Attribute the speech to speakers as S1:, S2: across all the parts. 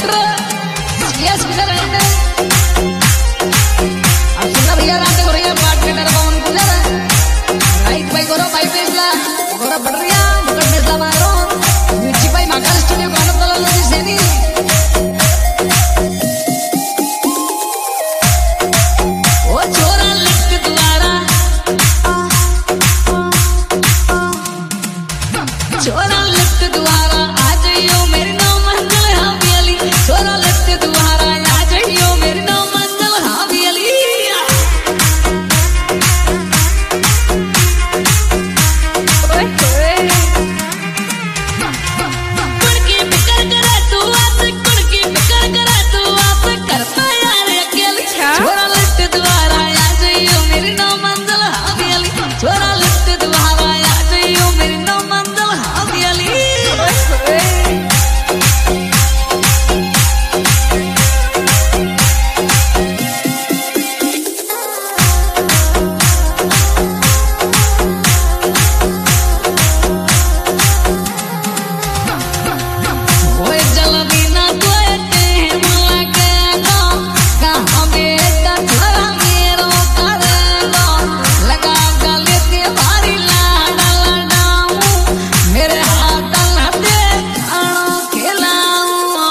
S1: director yes किधर है अब सुनना भैया रात को रही है पार्ट के मेरा पवन कुलर राइट भाई गोरो भाई पेसला गोरो बढ़िया मुकट पेसला मारो म्यूजिक भाई महाकाल स्टूडियो को आनंद लो जी सेनी ओ छोरा लिफ्ट द्वारा छोरा लिफ्ट द्वारा आ जाइयो मेरी नौ मंजिल हवेली छोरा लिफ्ट द्वारा आ जाइयो मेरी नौ मंजिल हवेली कुड़की बिकर करे तू आस कुड़की बिकर करे तू आस करता यार अकेली छोरा लिफ्ट द्वारा आ जाइयो मेरी नौ मंजिल हवेली छोरा लिफ्ट द्वारा आ जाइयो मेरी नौ मंजिल हवेली ओए जल्दी ना कोई टाइम लगेगा कहाँ बेटा छोरा मेरो करेगा लगा गले के भारी लाडा लडाऊं मेरे हाथ लगे खाना खिलाऊं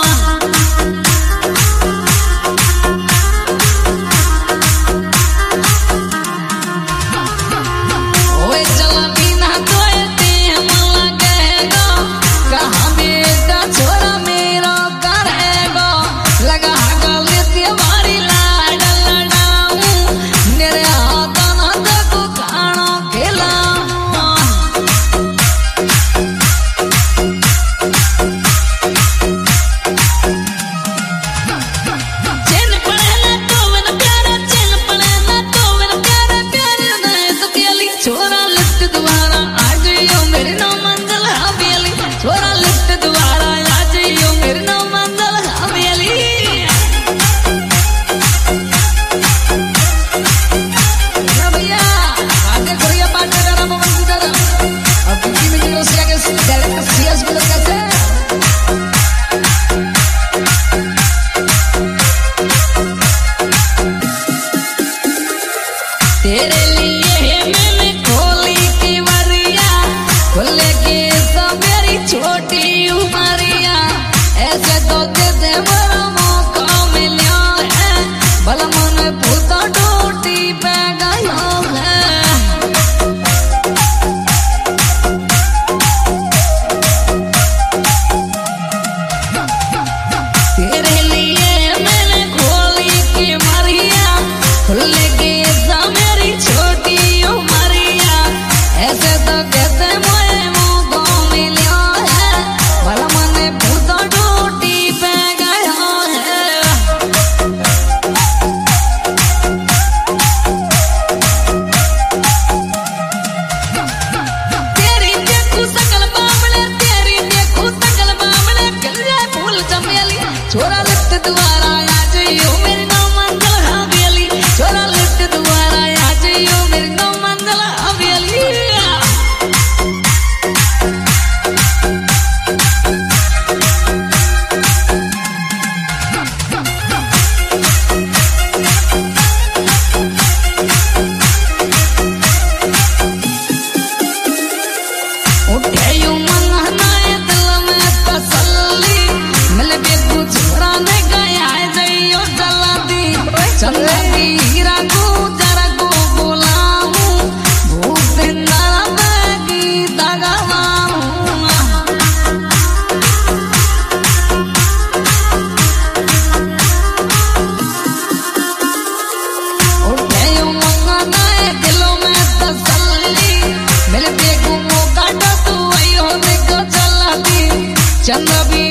S1: ओए जल्दी ना कोई टाइम लगेगा कहाँ बेटा छोरा मेरा करेगा लगा गले से भारी लाडा लडाऊं मेरे हाथ ना देखो खाना खिलाऊं चैन पड़े ना तो वन प्यारा चैन पड़े ना तो वन प्यारा प्यारे नहीं तो केली छोरा लिफ्ट द्वारा आ जाइयो मेरी नौ मंजिल हवेली छोरा लिफ्ट द्वारा आ जाइयो मेरी नौ मंजिल हवेली ना भैया आगे कोरिया पार्ट कर रहा पवन कुदर अब बीच में जो सिया के डायरेक्टर सीएस को कैसे तेरे लिए मैंने खोली की वरिया खुलेगी सब मेरी छोटी उमरिया ऐसे तो जैसे बड़ा मौका मिला है भला मन भूता टूटी पे गया है तेरे लिए मैंने खोली की वरिया खुलेगी सब मेरी छोटी उमरिया ऐसे तो कैसे मोए मौका मिला है भला मन भूता टूटी पे गया है तेरी देखू सकल बामले तेरी देखू सकल बामले गल जाए फूल चमेली छोरा लिफ्ट द्वारा आ जाइयो मेरी नौ मंजिल हवेली छोरा लिफ्ट द्वारा आ जाइयो मेरी नौ मंजिल हवेली उठे यू मंगनाए दिल में तसल्ली मिल बेकू छोरा ने गया है जइयो जल्दी चंदा हीरा को जरा को बोलाऊं भूख दिंदारा बैगी दगावाऊं उठे यू मंगनाए दिलों में तसल्ली मिल बेकू मौका तो तू आयो देखो चला दी चंदा भी